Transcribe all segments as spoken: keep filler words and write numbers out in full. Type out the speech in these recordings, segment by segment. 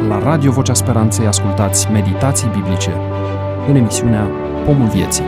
La Radio Vocea Speranței ascultați meditații biblice în emisiunea Pomul Vieții.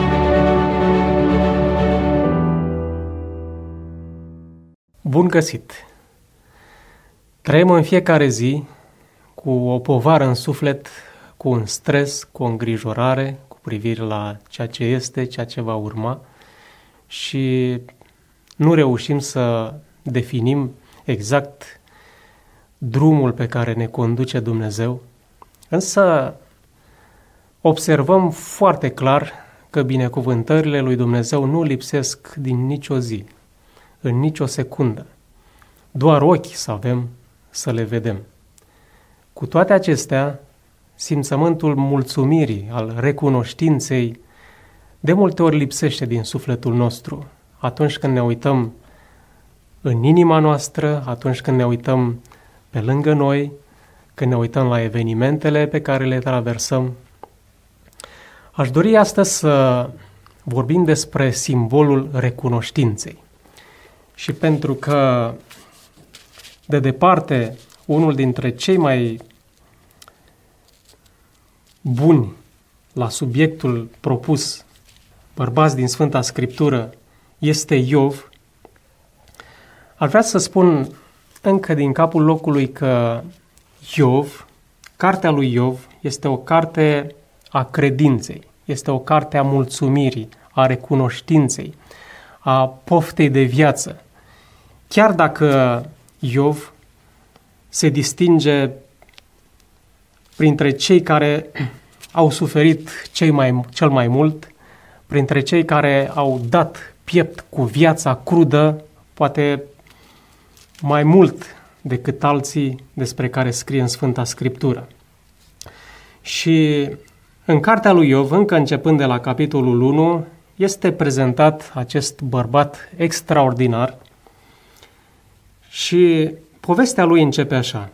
Bun găsit! Trăim în fiecare zi cu o povară în suflet, cu un stres, cu o îngrijorare cu privire la ceea ce este, ceea ce va urma și nu reușim să definim exact drumul pe care ne conduce Dumnezeu, însă observăm foarte clar că binecuvântările lui Dumnezeu nu lipsesc din nicio zi, în nicio secundă. Doar ochi să avem să le vedem. Cu toate acestea, simțământul mulțumirii, al recunoștinței, de multe ori lipsește din sufletul nostru atunci când ne uităm în inima noastră, atunci când ne uităm pe lângă noi, când ne uităm la evenimentele pe care le traversăm. Aș dori astăzi să vorbim despre simbolul recunoștinței. Și pentru că, de departe, unul dintre cei mai buni la subiectul propus, bărbați din Sfânta Scriptură, este Iov, aș vrea să spun încă din capul locului că Iov, cartea lui Iov, este o carte a credinței, este o carte a mulțumirii, a recunoștinței, a poftei de viață. Chiar dacă Iov se distinge printre cei care au suferit cei mai, cel mai mult, printre cei care au dat piept cu viața crudă, poate mai mult decât alții despre care scrie în Sfânta Scriptură. Și în cartea lui Iov, încă începând de la capitolul unu, este prezentat acest bărbat extraordinar și povestea lui începe așa.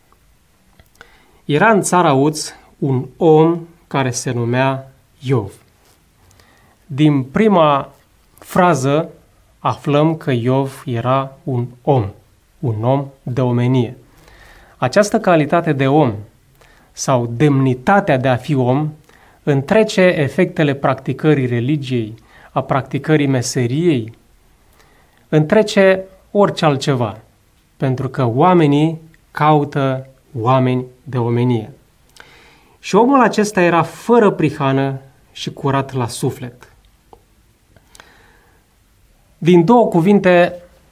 Era în țara Uz un om care se numea Iov. Din prima frază aflăm că Iov era un om, un om de omenie. Această calitate de om sau demnitatea de a fi om întrece efectele practicării religiei, a practicării meseriei, întrece orice altceva, pentru că oamenii caută oameni de omenie. Și omul acesta era fără prihană și curat la suflet. Din două cuvinte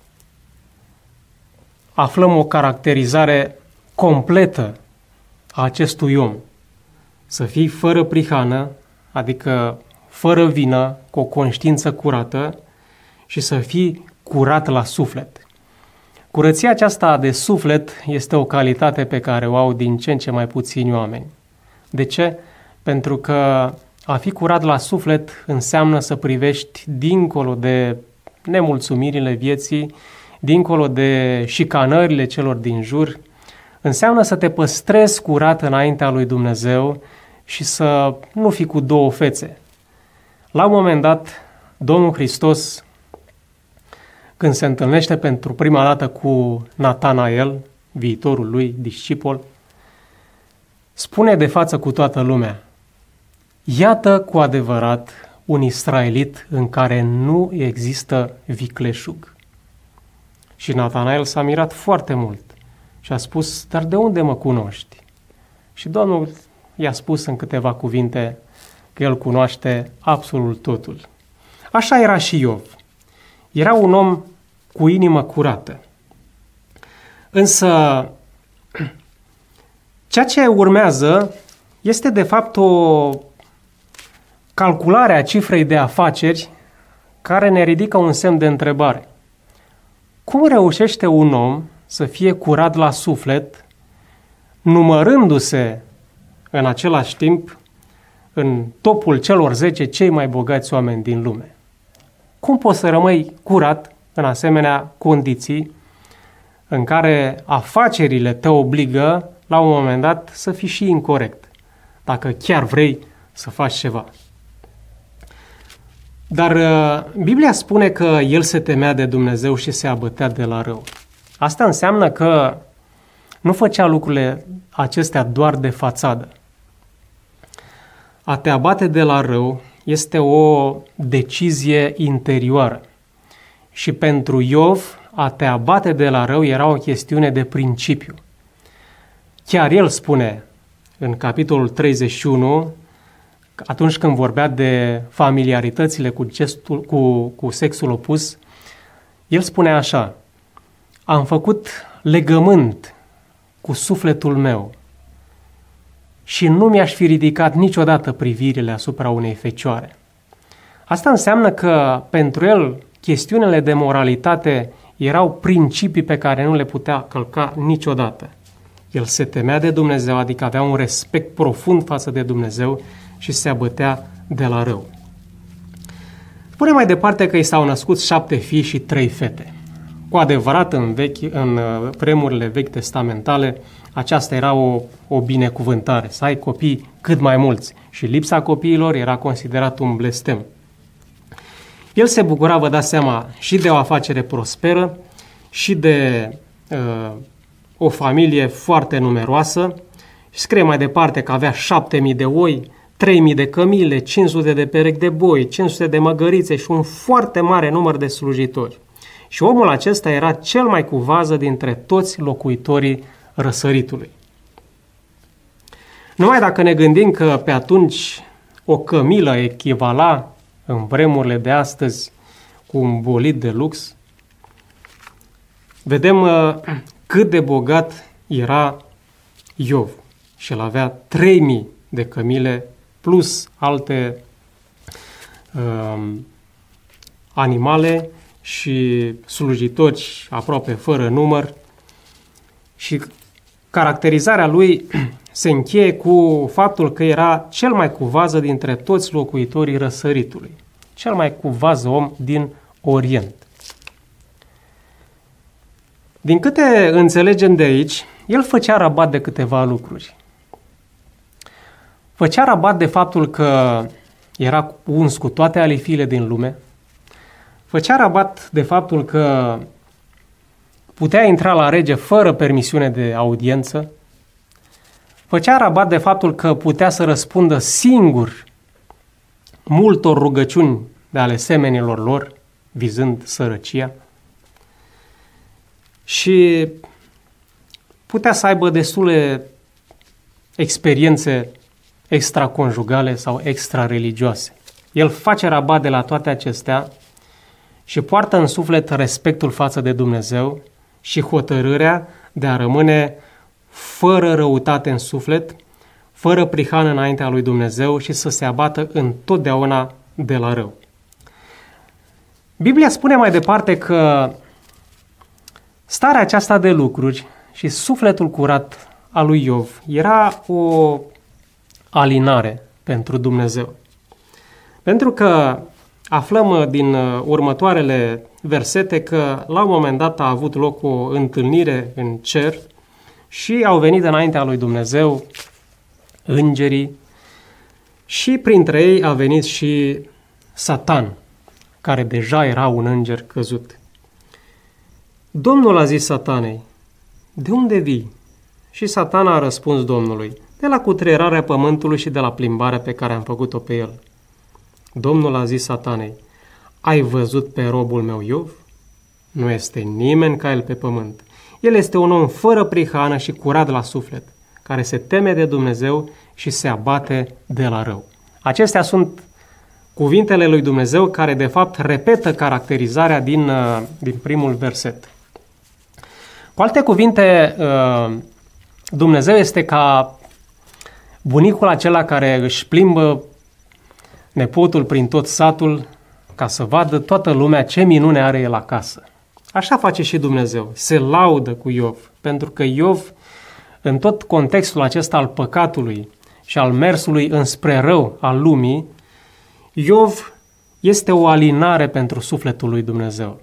aflăm o caracterizare completă a acestui om. Să fii fără prihană, adică fără vină, cu o conștiință curată și să fii curat la suflet. Curăția aceasta de suflet este o calitate pe care o au din ce în ce mai puțini oameni. De ce? Pentru că a fi curat la suflet înseamnă să privești dincolo de nemulțumirile vieții, dincolo de șicanările celor din jur, înseamnă să te păstrezi curat înaintea lui Dumnezeu și să nu fii cu două fețe. La un moment dat, Domnul Hristos, când se întâlnește pentru prima dată cu Natanael, viitorul lui discipol, spune de față cu toată lumea: iată cu adevărat un israelit în care nu există vicleșug. Și Natanael s-a mirat foarte mult și a spus: dar de unde mă cunoști? Și Domnul i-a spus în câteva cuvinte că el cunoaște absolut totul. Așa era și Iov. Era un om cu inimă curată. Însă, ceea ce urmează este de fapt o calculare a cifrei de afaceri care ne ridică un semn de întrebare. Cum reușește un om să fie curat la suflet, numărându-se în același timp în topul celor zece cei mai bogați oameni din lume? Cum poți să rămâi curat în asemenea condiții în care afacerile te obligă la un moment dat să fii și incorect, dacă chiar vrei să faci ceva? Dar Biblia spune că el se temea de Dumnezeu și se abătea de la rău. Asta înseamnă că nu făcea lucrurile acestea doar de fațadă. A te abate de la rău este o decizie interioară. Și pentru Iov, a te abate de la rău era o chestiune de principiu. Chiar el spune în capitolul treizeci și unu, atunci când vorbea de familiaritățile cu, gestul, cu, cu sexul opus, el spune așa: am făcut legământ cu sufletul meu și nu mi-aș fi ridicat niciodată privirile asupra unei fecioare. Asta înseamnă că pentru el chestiunile de moralitate erau principii pe care nu le putea călca niciodată. El se temea de Dumnezeu, adică avea un respect profund față de Dumnezeu și se abătea de la rău. Spune mai departe că i s-au născut șapte fii și trei fete. Cu adevărat, în, vechi, în vremurile vechi testamentale, aceasta era o, o binecuvântare, să ai copii cât mai mulți. Și lipsa copiilor era considerat un blestem. El se bucura, vă dați seama, și de o afacere prosperă, și de uh, o familie foarte numeroasă. Și scrie mai departe că avea șapte mii de oi, trei mii de cămile, cinci sute de perechi de boi, cinci sute de măgărițe și un foarte mare număr de slujitori. Și omul acesta era cel mai cu vază dintre toți locuitorii răsăritului. Numai dacă ne gândim că pe atunci o cămilă echivala în vremurile de astăzi cu un bolid de lux, vedem uh, cât de bogat era Iov. Și el avea trei mii de cămile plus alte uh, animale și slujitori aproape fără număr. Și caracterizarea lui se încheie cu faptul că era cel mai cu vază dintre toți locuitorii răsăritului. Cel mai cu vază om din Orient. Din câte înțelegem de aici, el făcea rabat de câteva lucruri. Făcea rabat de faptul că era uns cu toate alifiile din lume. Făcea rabat de faptul că putea intra la rege fără permisiune de audiență. Făcea rabat de faptul că putea să răspundă singur multor rugăciuni de ale semenilor lor, vizând sărăcia. Și putea să aibă destule experiențe extraconjugale sau extrareligioase. El face rabat de la toate acestea și poartă în suflet respectul față de Dumnezeu și hotărârea de a rămâne fără răutate în suflet, fără prihană înaintea lui Dumnezeu și să se abată întotdeauna de la rău. Biblia spune mai departe că starea aceasta de lucruri și sufletul curat al lui Iov era o alinare pentru Dumnezeu. Pentru că aflăm din următoarele versete că la un moment dat a avut loc o întâlnire în cer și au venit înaintea lui Dumnezeu îngerii și printre ei a venit și Satan, care deja era un înger căzut. Domnul a zis Satanei: de unde vii? Și Satan a răspuns Domnului: de la cutrierarea pământului și de la plimbarea pe care am făcut-o pe el. Domnul a zis Satanei: ai văzut pe robul meu Iov? Nu este nimeni ca el pe pământ. El este un om fără prihană și curat la suflet, care se teme de Dumnezeu și se abate de la rău. Acestea sunt cuvintele lui Dumnezeu care de fapt repetă caracterizarea din, din primul verset. Cu alte cuvinte, Dumnezeu este ca bunicul acela care își plimbă nepotul prin tot satul ca să vadă toată lumea ce minune are el acasă. Așa face și Dumnezeu, se laudă cu Iov, pentru că Iov, în tot contextul acesta al păcatului și al mersului înspre rău al lumii, Iov este o alinare pentru sufletul lui Dumnezeu.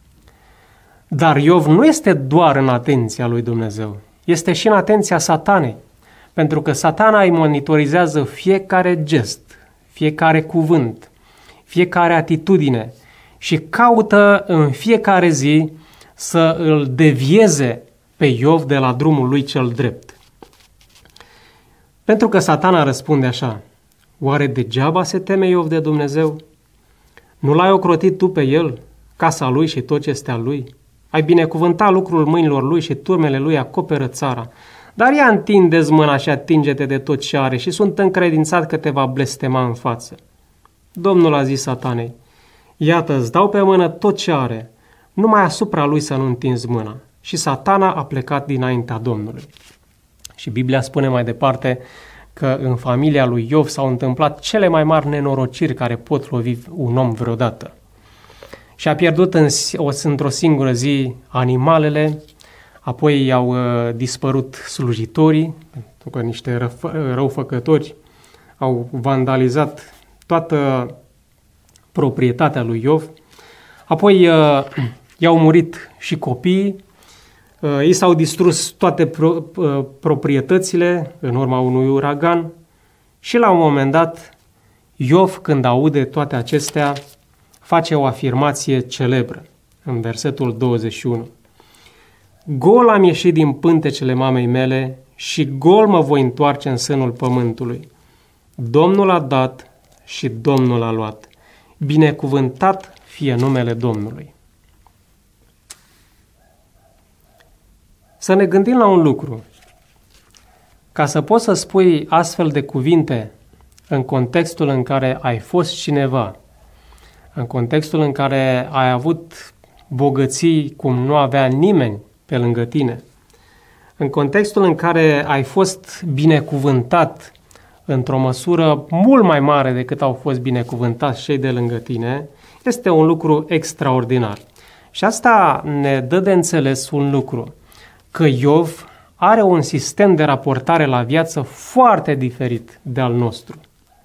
Dar Iov nu este doar în atenția lui Dumnezeu, este și în atenția Satanei, pentru că Satana îi monitorizează fiecare gest, fiecare cuvânt, fiecare atitudine și caută în fiecare zi să îl devieze pe Iov de la drumul lui cel drept. Pentru că Satana răspunde așa: oare degeaba se teme Iov de Dumnezeu? Nu l-ai ocrotit tu pe el, casa lui și tot ce este al lui? Ai binecuvântat lucrul mâinilor lui și turmele lui acoperă țara. Dar ia întinde-ți mâna și atinge-te de tot ce are și sunt încredințat că te va blestema în față. Domnul a zis Satanei: iată, îți dau pe mână tot ce are, numai asupra lui să nu întinzi mâna. Și Satana a plecat dinaintea Domnului. Și Biblia spune mai departe că în familia lui Iov s-au întâmplat cele mai mari nenorociri care pot lovi un om vreodată. Și a pierdut în, într-o singură zi animalele, apoi i-au uh, dispărut slujitorii, pentru că niște răf- răufăcători au vandalizat toată proprietatea lui Iov, apoi uh, i-au murit și copiii, uh, i s-au distrus toate pro, uh, proprietățile în urma unui uragan și la un moment dat Iov, când aude toate acestea, face o afirmație celebră în versetul douăzeci și unu. Gol am ieșit din pântecele mamei mele și gol mă voi întoarce în sânul pământului. Domnul a dat și Domnul a luat. Binecuvântat fie numele Domnului. Să ne gândim la un lucru. Ca să poți să spui astfel de cuvinte în contextul în care ai fost cineva, în contextul în care ai avut bogății cum nu avea nimeni pe lângă tine, în contextul în care ai fost binecuvântat într-o măsură mult mai mare decât au fost binecuvântați cei de lângă tine, este un lucru extraordinar. Și asta ne dă de înțeles un lucru, că Iov are un sistem de raportare la viață foarte diferit de al nostru.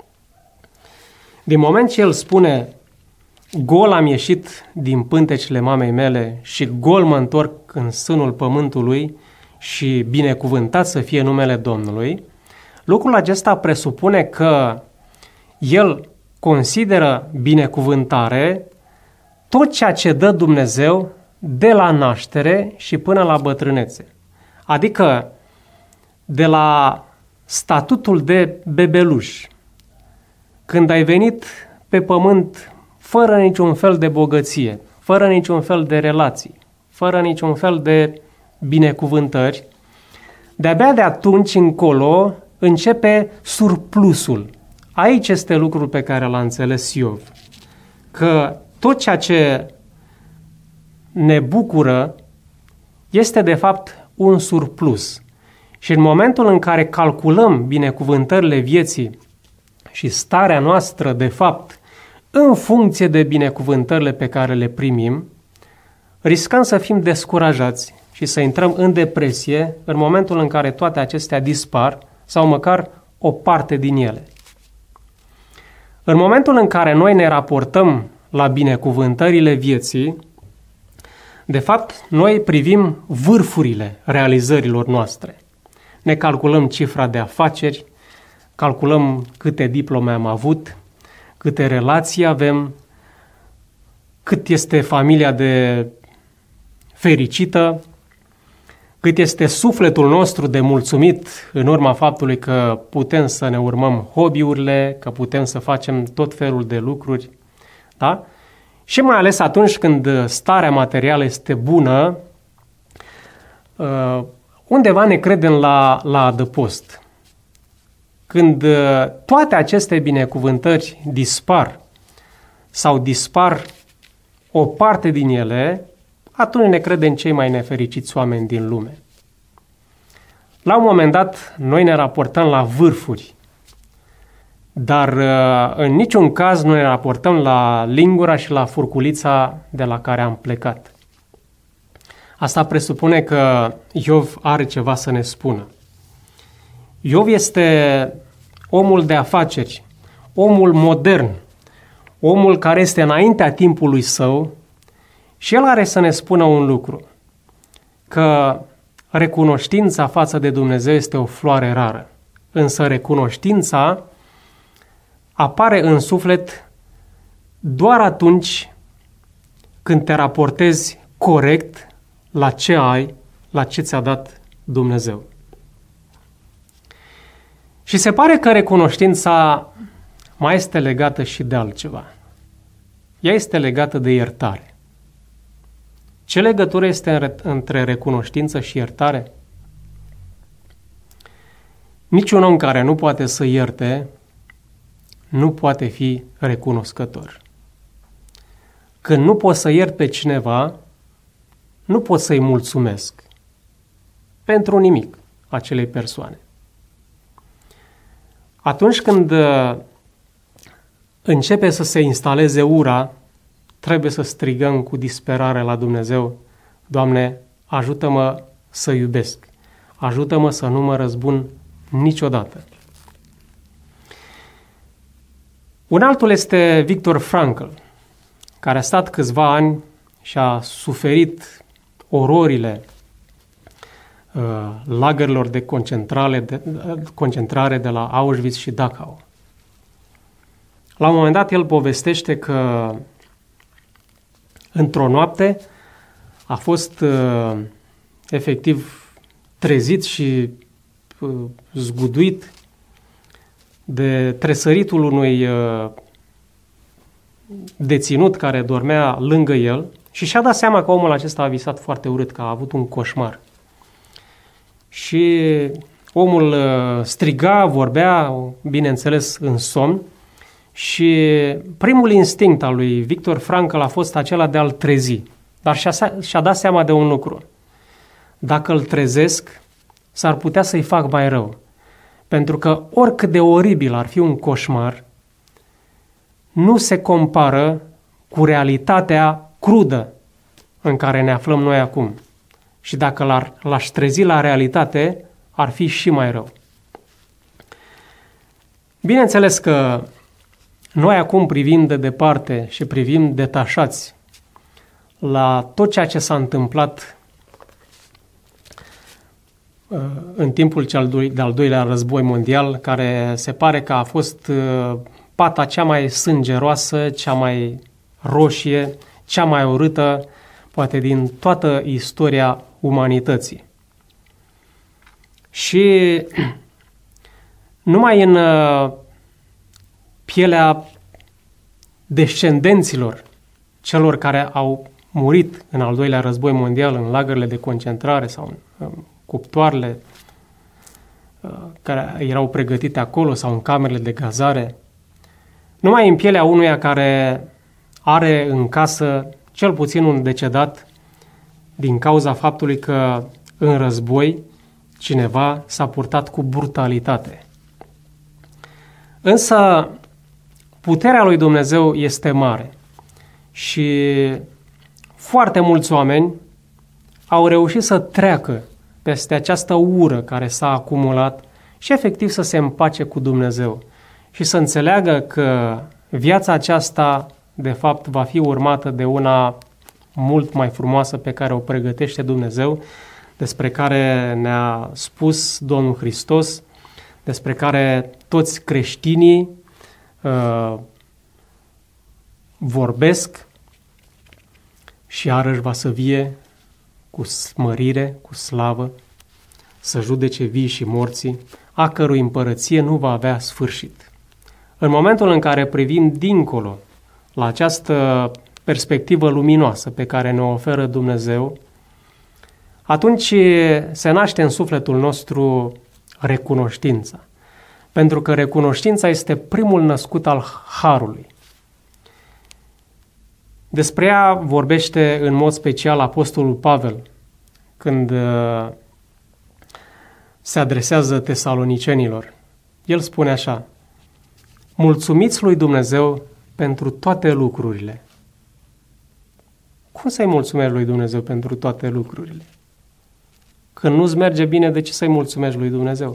Din moment ce el spune: gol am ieșit din pântecele mamei mele și gol mă întorc în sânul pământului și binecuvântat să fie numele Domnului, lucrul acesta presupune că el consideră binecuvântare tot ceea ce dă Dumnezeu de la naștere și până la bătrânețe. Adică de la statutul de bebeluș, când ai venit pe pământ fără niciun fel de bogăție, fără niciun fel de relații, fără niciun fel de binecuvântări, de-abia de atunci încolo începe surplusul. Aici este lucrul pe care l-a înțeles Iov, că tot ceea ce ne bucură este de fapt un surplus. Și în momentul în care calculăm binecuvântările vieții și starea noastră de fapt în funcție de binecuvântările pe care le primim, riscăm să fim descurajați și să intrăm în depresie în momentul în care toate acestea dispar sau măcar o parte din ele. În momentul în care noi ne raportăm la binecuvântările vieții, de fapt, noi privim vârfurile realizărilor noastre. Ne calculăm cifra de afaceri, calculăm câte diplome am avut, câte relații avem, cât este familia de fericită, cât este sufletul nostru de mulțumit în urma faptului că putem să ne urmăm hobby-urile, că putem să facem tot felul de lucruri, da? Și mai ales atunci când starea materială este bună, undeva ne credem la, la adăpost. Când toate aceste binecuvântări dispar sau dispar o parte din ele, atunci ne credem cei mai nefericiți oameni din lume. La un moment dat, noi ne raportăm la vârfuri, dar în niciun caz nu ne raportăm la lingura și la furculița de la care am plecat. Asta presupune că Iov are ceva să ne spună. Iov este omul de afaceri, omul modern, omul care este înaintea timpului său și el are să ne spună un lucru, că recunoștința față de Dumnezeu este o floare rară, însă recunoștința apare în suflet doar atunci când te raportezi corect la ce ai, la ce ți-a dat Dumnezeu. Și se pare că recunoștința mai este legată și de altceva. Ea este legată de iertare. Ce legătură este între recunoștință și iertare? Niciun om care nu poate să ierte nu poate fi recunoscător. Când nu pot să iert pe cineva, nu pot să-i mulțumesc pentru nimic acelei persoane. Atunci când începe să se instaleze ura, trebuie să strigăm cu disperare la Dumnezeu: Doamne, ajută-mă să iubesc, ajută-mă să nu mă răzbun niciodată. Un altul este Viktor Frankl, care a stat câțiva ani și a suferit ororile uh, lagărilor de concentrare de, uh, concentrare de la Auschwitz și Dachau. La un moment dat el povestește că într-o noapte a fost uh, efectiv trezit și uh, zguduit de tresăritul unui uh, deținut care dormea lângă el și și-a dat seama că omul acesta a visat foarte urât, că a avut un coșmar. Și omul uh, striga, vorbea, bineînțeles, în somn, și primul instinct al lui Viktor Frankl a fost acela de a-l trezi. Dar și-a, și-a dat seama de un lucru. Dacă îl trezesc, s-ar putea să-i fac mai rău. Pentru că oricât de oribil ar fi un coșmar, nu se compară cu realitatea crudă în care ne aflăm noi acum. Și dacă l-ar, l-aș trezi la realitate, ar fi și mai rău. Bineînțeles că noi acum privim de departe și privim detașați la tot ceea ce s-a întâmplat în timpul cel de-al doilea război mondial, care se pare că a fost pata cea mai sângeroasă, cea mai roșie, cea mai urâtă, poate din toată istoria umanității. Și numai în pielea descendenților celor care au murit în al doilea război mondial, în lagările de concentrare sau în cuptoarele care erau pregătite acolo sau în camerele de gazare, numai în pielea unuia care are în casă cel puțin un decedat din cauza faptului că în război cineva s-a purtat cu brutalitate. Însă puterea lui Dumnezeu este mare și foarte mulți oameni au reușit să treacă peste această ură care s-a acumulat și efectiv să se împace cu Dumnezeu și să înțeleagă că viața aceasta de fapt va fi urmată de una mult mai frumoasă pe care o pregătește Dumnezeu, despre care ne-a spus Domnul Hristos, despre care toți creștinii uh, vorbesc și iarăși va să vie cu smărire, cu slavă, să judece vii și morții, a cărui împărăție nu va avea sfârșit. În momentul în care privim dincolo la această perspectivă luminoasă pe care ne oferă Dumnezeu, atunci se naște în sufletul nostru recunoștința. Pentru că recunoștința este primul născut al harului. Despre ea vorbește în mod special apostolul Pavel când se adresează tesalonicenilor. El spune așa: mulțumiți lui Dumnezeu pentru toate lucrurile. Cum să-i mulțumești lui Dumnezeu pentru toate lucrurile? Când nu-ți merge bine, de ce să-i mulțumești lui Dumnezeu?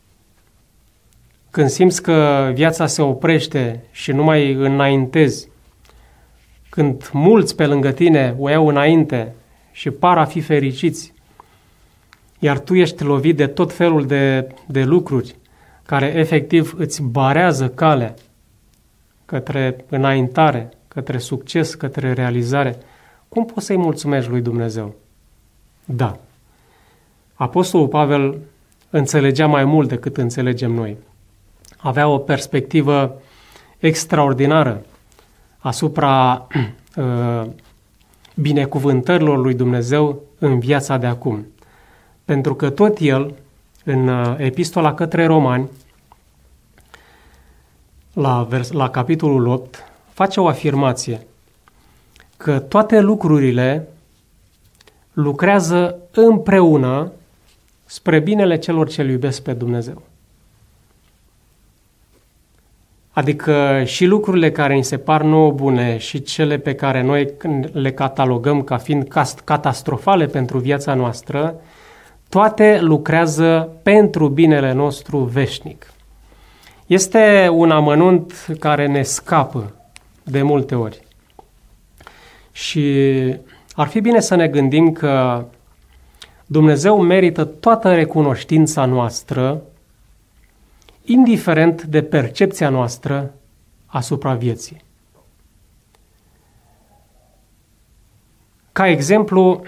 Când simți că viața se oprește și nu mai înaintezi, când mulți pe lângă tine o iau înainte și par a fi fericiți, iar tu ești lovit de tot felul de, de lucruri care efectiv îți barează calea către înaintare, către succes, către realizare, cum poți să-i mulțumești lui Dumnezeu? Da, Apostolul Pavel înțelegea mai mult decât înțelegem noi. Avea o perspectivă extraordinară asupra uh, binecuvântărilor lui Dumnezeu în viața de acum. Pentru că tot el, în uh, epistola către Romani, la, vers, la capitolul opt, face o afirmație că toate lucrurile lucrează împreună spre binele celor ce îl iubesc pe Dumnezeu. Adică și lucrurile care ni se par nouă bune și cele pe care noi le catalogăm ca fiind catastrofale pentru viața noastră, toate lucrează pentru binele nostru veșnic. Este un amănunt care ne scapă de multe ori. Și ar fi bine să ne gândim că Dumnezeu merită toată recunoștința noastră, indiferent de percepția noastră asupra vieții. Ca exemplu,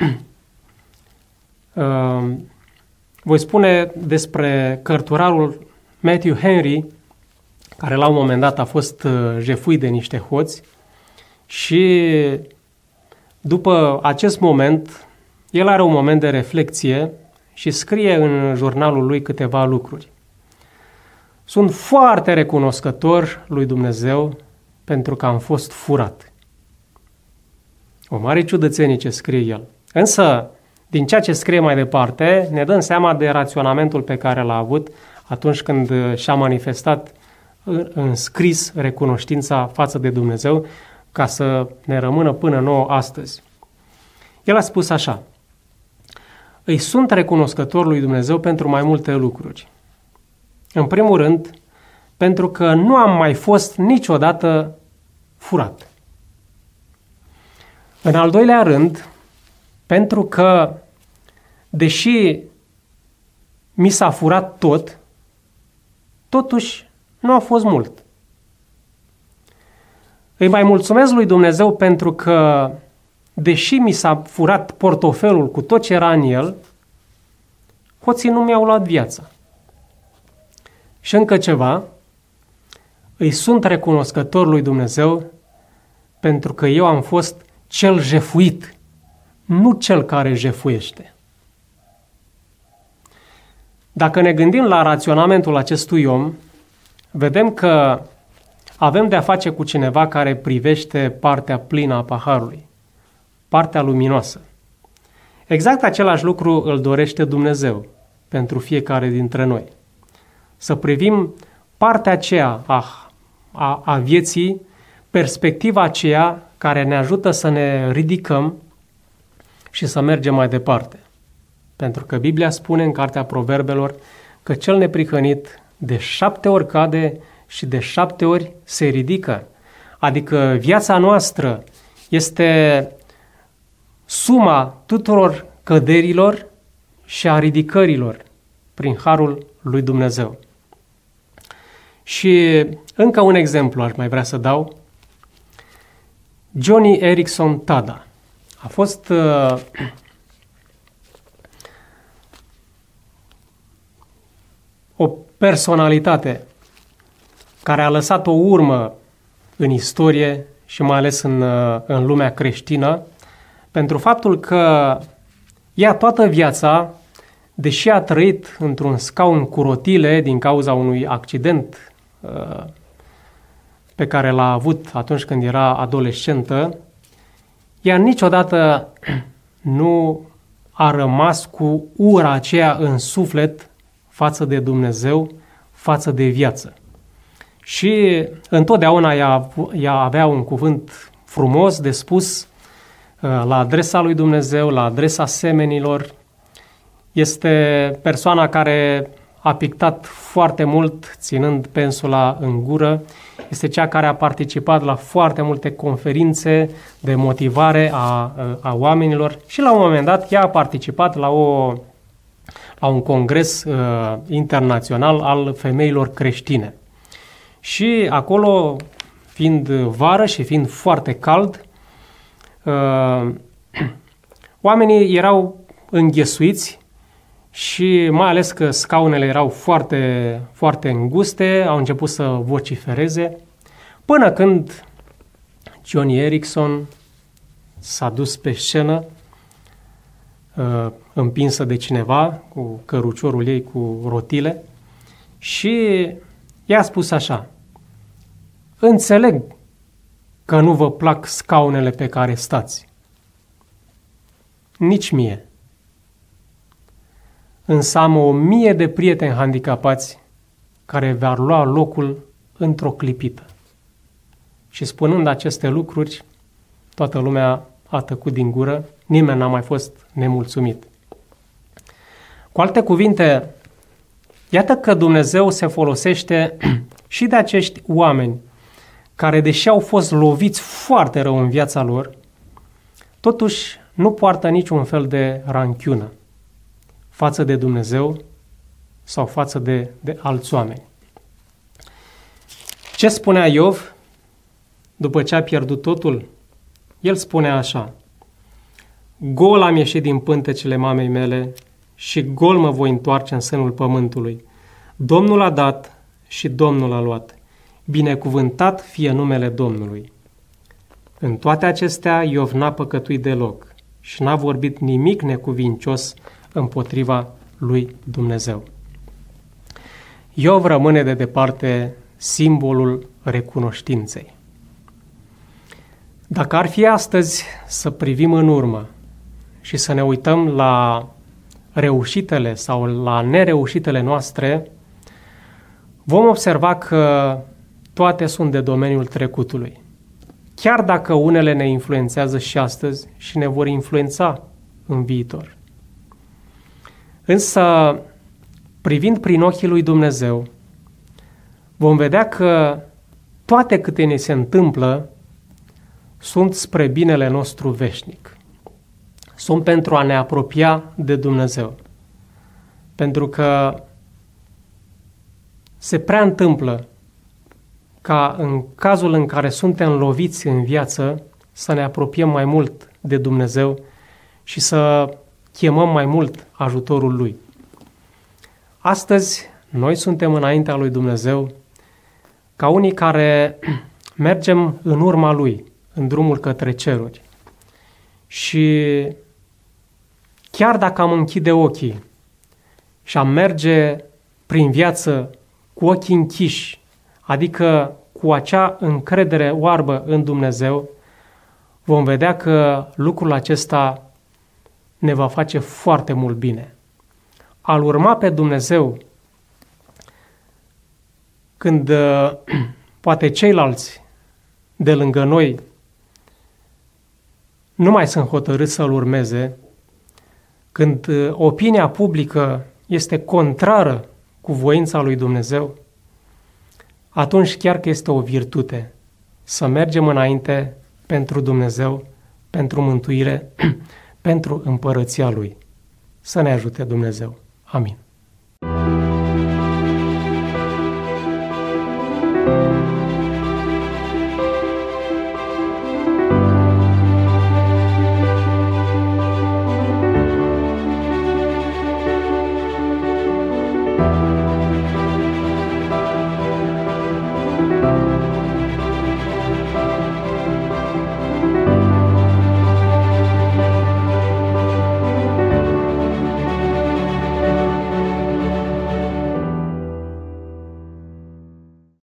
voi spune despre cărturarul Matthew Henry, care la un moment dat a fost jefuit de niște hoți și după acest moment, el are un moment de reflexie și scrie în jurnalul lui câteva lucruri. Sunt foarte recunoscător lui Dumnezeu pentru că am fost furat. O mare ciudățenie ce scrie el. Însă, din ceea ce scrie mai departe, ne dăm seama de raționamentul pe care l-a avut atunci când și-a manifestat în scris recunoștința față de Dumnezeu, ca să ne rămână până nouă astăzi. El a spus așa: îi sunt recunoscător lui Dumnezeu pentru mai multe lucruri. În primul rând, pentru că nu am mai fost niciodată furat. În al doilea rând, pentru că, deși mi s-a furat tot, totuși nu a fost mult. Îi mai mulțumesc lui Dumnezeu pentru că, deși mi s-a furat portofelul cu tot ce era în el, hoții nu mi-au luat viața. Și încă ceva, îi sunt recunoscător lui Dumnezeu pentru că eu am fost cel jefuit, nu cel care jefuiește. Dacă ne gândim la raționamentul acestui om, vedem că avem de-a face cu cineva care privește partea plină a paharului, partea luminoasă. Exact același lucru îl dorește Dumnezeu pentru fiecare dintre noi. Să privim partea aceea a, a, a vieții, perspectiva aceea care ne ajută să ne ridicăm și să mergem mai departe. Pentru că Biblia spune în Cartea Proverbelor că cel neprihănit de șapte ori cade și de șapte ori se ridică. Adică viața noastră este suma tuturor căderilor și a ridicărilor prin harul lui Dumnezeu. Și încă un exemplu aș mai vrea să dau. Joni Eareckson Tada a fost uh, o personalitate care a lăsat o urmă în istorie și mai ales în, uh, în lumea creștină, pentru faptul că ea toată viața, deși a trăit într-un scaun cu rotile din cauza unui accident uh, pe care l-a avut atunci când era adolescentă, ea niciodată nu a rămas cu ura aceea în suflet față de Dumnezeu, față de viață. Și întotdeauna ea, ea avea un cuvânt frumos de spus la adresa lui Dumnezeu, la adresa semenilor. Este persoana care a pictat foarte mult ținând pensula în gură. Este cea care a participat la foarte multe conferințe de motivare a, a oamenilor și la un moment dat ea a participat la, o, la un congres uh, internațional al femeilor creștine. Și acolo, fiind vară și fiind foarte cald, uh, oamenii erau înghesuiți și mai ales că scaunele erau foarte, foarte înguste, au început să vocifereze, până când Joni Eareckson s-a dus pe scenă, împinsă de cineva cu căruciorul ei cu rotile, și i-a spus așa: înțeleg că nu vă plac scaunele pe care stați. Nici mie. Însă am o mie de prieteni handicapați care v-ar lua locul într-o clipită. Și spunând aceste lucruri, toată lumea a tăcut din gură, nimeni n-a mai fost nemulțumit. Cu alte cuvinte, iată că Dumnezeu se folosește și de acești oameni care, deși au fost loviți foarte rău în viața lor, totuși nu poartă niciun fel de ranchiună față de Dumnezeu sau față de, de alți oameni. Ce spunea Iov după ce a pierdut totul? El spunea așa: gol am ieșit din pântecele mamei mele și gol mă voi întoarce în sânul pământului. Domnul a dat și Domnul a luat. Binecuvântat fie numele Domnului. În toate acestea, Iov n-a păcătuit deloc și n-a vorbit nimic necuvincios împotriva lui Dumnezeu. Iov rămâne de departe simbolul recunoștinței. Dacă ar fi astăzi să privim în urmă și să ne uităm la reușitele sau la nereușitele noastre, vom observa că toate sunt de domeniul trecutului. Chiar dacă unele ne influențează și astăzi și ne vor influența în viitor. Însă, privind prin ochii lui Dumnezeu, vom vedea că toate câte ne se întâmplă sunt spre binele nostru veșnic. Sunt pentru a ne apropia de Dumnezeu. Pentru că se prea întâmplă ca în cazul în care suntem loviți în viață să ne apropiem mai mult de Dumnezeu și să chemăm mai mult ajutorul Lui. Astăzi, noi suntem înaintea lui Dumnezeu ca unii care mergem în urma Lui, în drumul către ceruri. Și chiar dacă am închide ochii și am merge prin viață cu ochii închiși, adică cu acea încredere oarbă în Dumnezeu, vom vedea că lucrul acesta ne va face foarte mult bine. Al urma pe Dumnezeu, când poate ceilalți de lângă noi nu mai sunt hotărâți să-L urmeze, când opinia publică este contrară cu voința lui Dumnezeu, atunci chiar că este o virtute să mergem înainte pentru Dumnezeu, pentru mântuire, pentru împărăția Lui. Să ne ajute Dumnezeu. Amin.